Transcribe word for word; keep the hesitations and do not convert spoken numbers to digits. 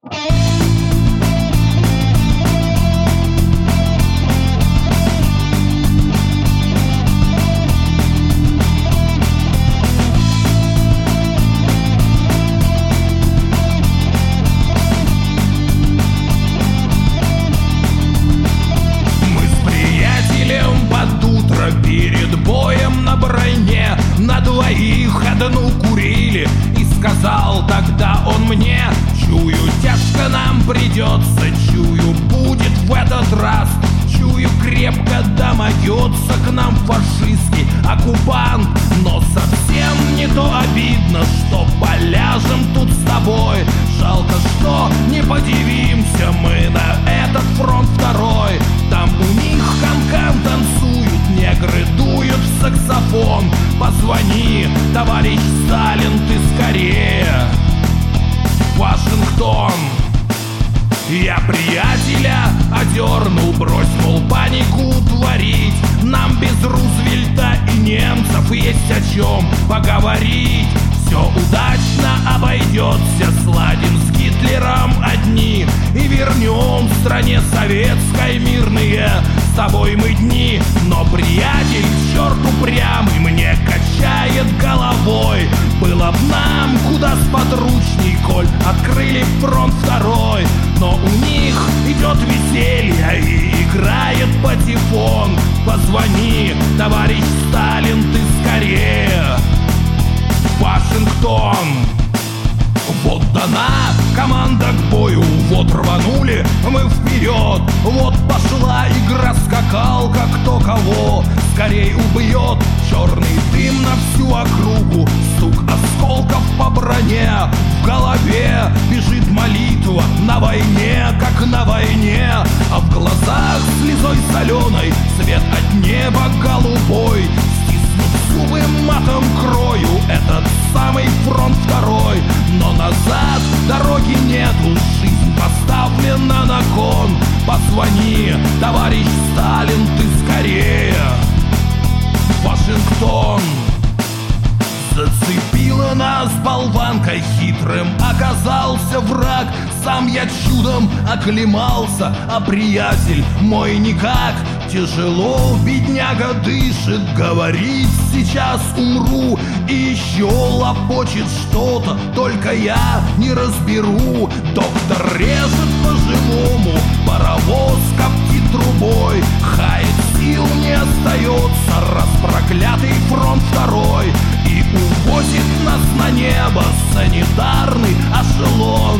Перед боем на броне на двоих одну курили. И сказал тогда он мне: чую, тяжко нам придется, чую, будет в этот раз. Чую, крепко домогется к нам фашистский оккупант. Но совсем не то обидно, что поляжем тут с тобой. Жалко, что не подивимся мы на этот фронт второй. Там у них канкан танцуют, негры дуют в саксофон. Позвони, товарищ Сталин, ты скорее. Вашингтон. Я приятеля одернул, брось, мол, панику творить. Нам без Рузвельта и немцев есть о чем поговорить. Все удачно обойдется, сладим с Гитлером одни и вернем стране советской мирные с тобой мы дни. Но приятель, черт упрямый, мне качает головой. Было б нам куда сподручней, коль открыли фронт второй. Но у них идет веселье и играет патефон. Позвони, товарищ Сталин, ты скорее. Вашингтон. Вот дана команда к бою, вот рванули мы вперед. Вот пошла игра скакалка, кто кого скорей убьет. Черный дым на всю округу, стук осколков по броне. В голове бежит молитва на войне, как на войне. А в глазах слезой соленой свет от неба голубой. Зубы матом крою этот самый фронт второй. Но назад дороги нету, жизнь поставлена на кон. Позвони, товарищ Сталин, ты скорее. Вашингтон. Зацепила нас болванкой хитрым, оказался враг. Сам я чудом оклемался, а приятель мой никак. Тяжело, бедняга дышит, говорит, сейчас умру. И еще лопочет что-то, только я не разберу. Доктор режет по-живому, паровоз коптит трубой. Хает, сил не остается, раз проклятый фронт второй. И увозит нас на небо санитарный эшелон.